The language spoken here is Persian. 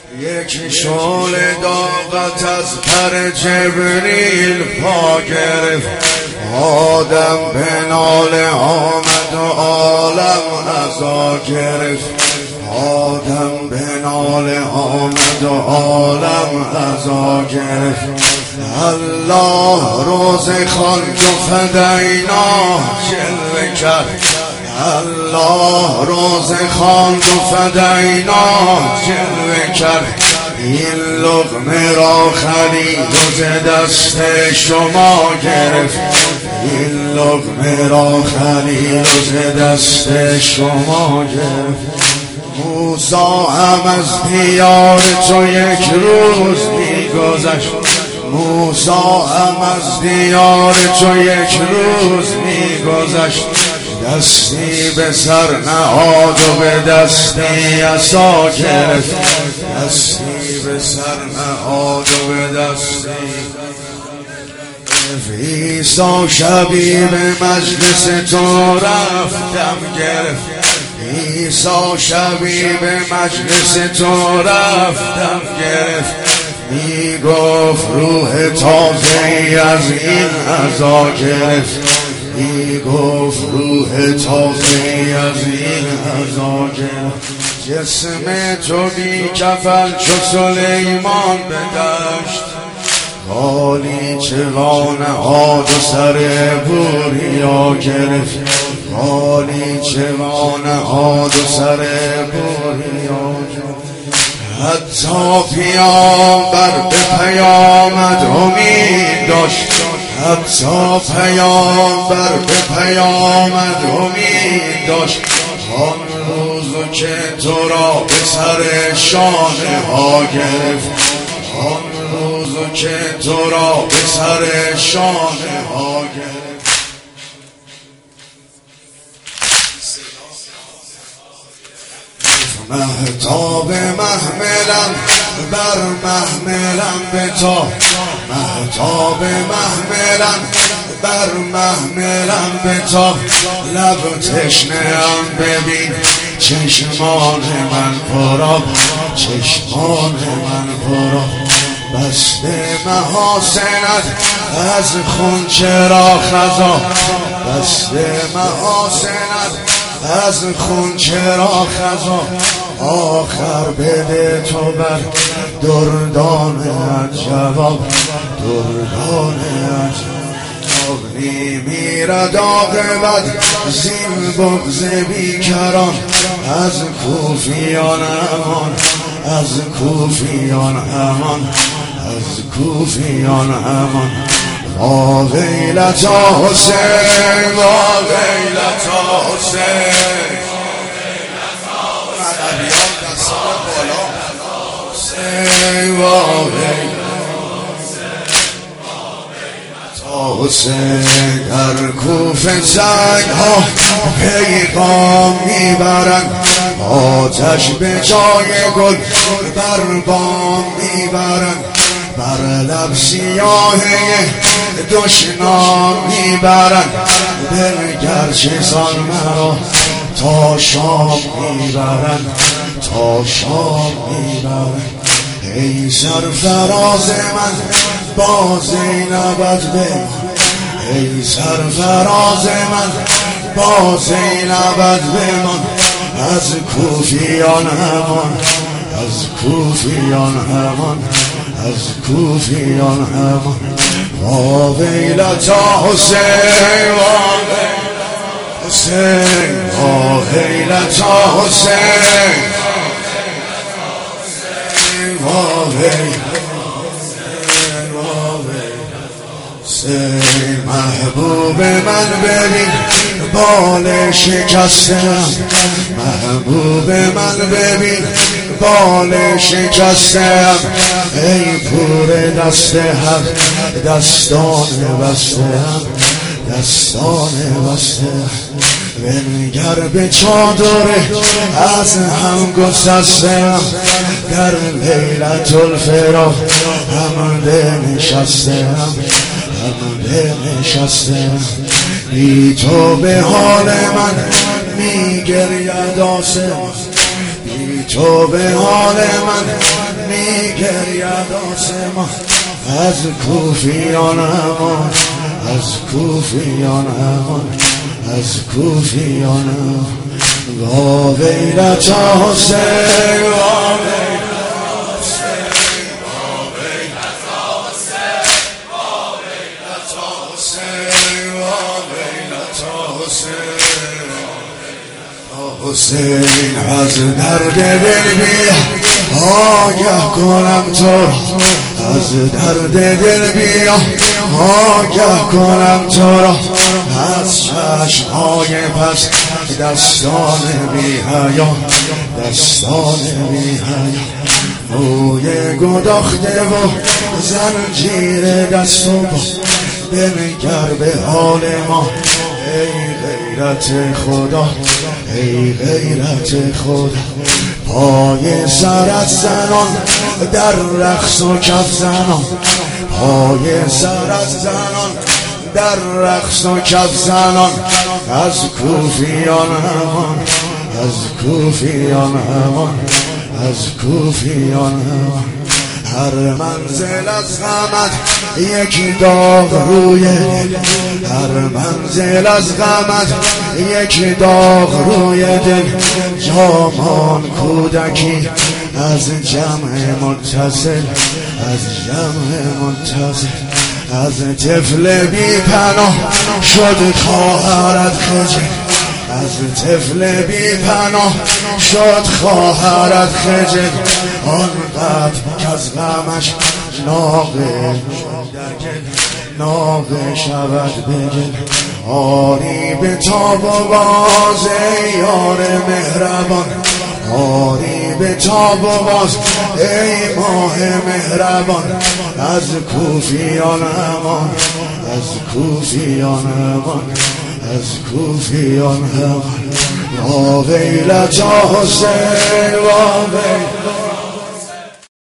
یک شعله داغت از پر جبریل پا گرفت. آدم به ناله آمد و عالم عزا گرفت. آدم به ناله آمد و عالم عزا گرفت. الله روز خواند و فدینا جلوه کرد. الله روز خواند و فدینا جلوه کرد. این لقمه را خلیل ز دست شما گرفت. این لقمه را خلیل ز دست شما گرفت. موسی هم از دیار تو یک روز می‌گذشت. موسی هم از دیار تو یک روز می‌گذشت. دستی به سر نهاد و به دستی عصا گرفت. دستی به سر نهاد و به دستی عیسی شبی به مجلس تو رفتم گرفت. عیسی شبی به مجلس تو رفتم گرفت. می گفت روح تازه‌ای از این عزا گرفت. می گفت روح تازه‌ای از این عزا گرفت. جسم تو بی کفن چو سلیمان به دشت. خالی چغان نهاد و سر بوریا گرفت. خالی چغان نهاد و سر بوریا گرفت. حتی پیامبر به پیامد امید داشت. حتی پیامبر به پیامد امید داشت. آن روز که تو را به سر شانه ها گرفت. آن روز که تو را به سر شانه ها گرفت. مهتاب محملم بر محملم بتاب. مهتاب محملم بر محملم بتاب. لب تشنه‌ام ببین چشمان من پرآب. چشمان من پرآب. بسته محاسنت از خون چرا خزا. بسته محاسنت از خون چرا خزا. آخر بده تو بر دردان جواب. دردان جواب میرد عاقبت زین بغض بیکران. از کوفیان امان. از کوفیان امان. از کوفیان امان. وا ویلتا حسین. وا ویلتا حسین. وا ویلتا حسین. در کوفه سنگ ها پیغام میبرند. آتش به جای گل بر بام میبرند. بر لب سیاهی دشنام میبرند. دلگر چیزان مرا تا شام میبرند. تا شام میبرند. ای سرفراز من با زینبت بمان. ای سرفراز من با زینبت بمان. از کوفیان امان. از کوفیان امان. از کوفیان امان. وا ویلتا حسین. وا ویلتا حسین. وا ویلتا حسین. وا ویلتا حسین. محبوب من ببین بال شکستم. محبوب من ببین بال شکستم. ای پور دست حق دستان بستم. دستان بستم. بنگر به چادر از هم گسستم. در لیلت الفراق همده نشستم. همده نشستم. بی تو به حال من میگرید آسمان. بی تو به حال من میگرید آسمان از کوفیان امان، از کوفیان امان، از کوفیان امان. وا ویلت حسین، وا ویلت حسین، وا ویلت حسین، وا ویلت حسین، وا ویلت حسین. حسین از درد دل بیا آگه کنم تو را، از درد دل بیا آگه کنم تو را، از چشمهای پس دستان بی حیا، دستان بی حیا. موی گداخته و زنجیر دست و پا، بنگر به حال ما ای غیرت خدا، ای غیرت خدا. پای سرت زنان در رقص و کف زنان، پای سرت زنان در رقص و کف زنان. از کوفیان امان، از کوفیان امان، از کوفیان امان. هر منزل از غمت یک داغ روی دل، هر منزل از غمت یک داغ روی دل. جامان کودکی از جمع متصل، از جمع متصل. از طفل بی پناه شد خواهرت خجل، از طفل بی پناه شد خواهرت خجل. آنقدر که از غمش ناقه ناقه شود بگل. آری به تاب و باز ای یار مهربان، آری به تاب و باز ای ماه مهربان. از کوفیان امان، از کوفیان امان، از کوفیان امان. وا ویلت حسین، وا ویلت